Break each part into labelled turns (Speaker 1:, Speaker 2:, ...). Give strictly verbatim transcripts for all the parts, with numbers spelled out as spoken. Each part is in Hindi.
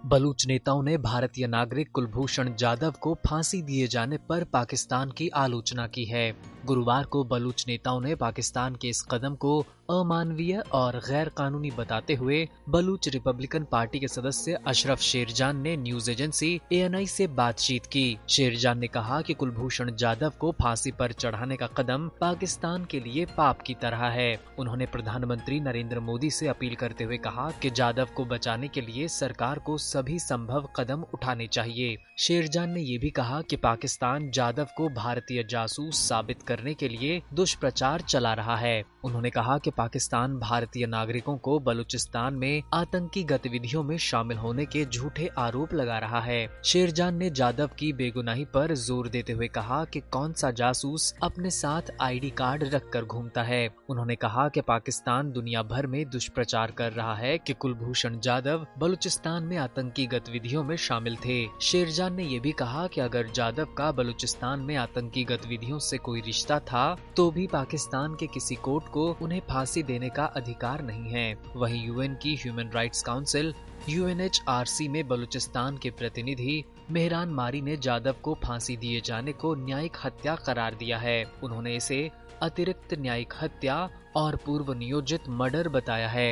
Speaker 1: बलूच नेताओं ने भारतीय नागरिक कुलभूषण जाधव को फांसी दिए जाने पर पाकिस्तान की आलोचना की है। गुरुवार को बलूच नेताओं ने पाकिस्तान के इस कदम को अमानवीय और गैर कानूनी बताते हुए बलूच रिपब्लिकन पार्टी के सदस्य अशरफ शेरजान ने news agency A N I से बातचीत की। शेरजान ने कहा कि कुलभूषण जाधव को फांसी पर चढ़ाने का कदम पाकिस्तान के लिए पाप की तरह है। उन्होंने प्रधानमंत्री नरेंद्र मोदी से अपील करते हुए कहा कि जाधव को बचाने के लिए सरकार को सभी संभव कदम उठाने चाहिए। शेरजान ने ये भी कहा कि पाकिस्तान जाधव को भारतीय जासूस साबित करने के लिए दुष्प्रचार चला रहा है। उन्होंने कहा कि पाकिस्तान भारतीय नागरिकों को बलूचिस्तान में आतंकी गतिविधियों में शामिल होने के झूठे आरोप लगा रहा है। शेरजान ने जाधव की बेगुनाही पर जोर देते हुए कहा कि कौन सा जासूस अपने साथ आई डी कार्ड रखकर घूमता है। उन्होंने कहा कि पाकिस्तान दुनिया भर में दुष्प्रचार कर रहा है कि कुलभूषण जाधव बलूचिस्तान में आतंकी गतिविधियों में शामिल थे। शेरजान ने यह भी कहा कि अगर जाधव का बलूचिस्तान में आतंकी गतिविधियों से कोई रिश्ता था तो भी पाकिस्तान के किसी कोर्ट को उन्हें फांसी देने का अधिकार नहीं है। वहीं यू एन की human rights council U N H R C में बलूचिस्तान के प्रतिनिधि मेहरान मारी ने जाधव को फांसी दिए जाने को न्यायिक हत्या करार दिया है। उन्होंने इसे अतिरिक्त न्यायिक हत्या और पूर्व नियोजित मर्डर बताया है।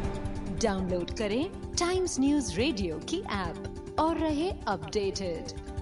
Speaker 2: डाउनलोड करें टाइम्स न्यूज रेडियो की ऐप और रहे अपडेटेड।